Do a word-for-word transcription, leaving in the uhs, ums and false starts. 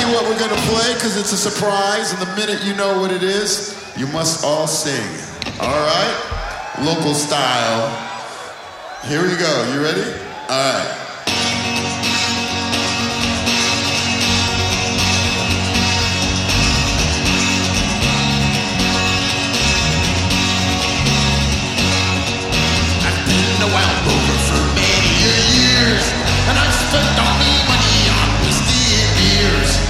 you what we're going to play because it's a surprise, and the minute you know what it is, you must all sing. All right? Local style. Here we go. You ready? All right. I've been around the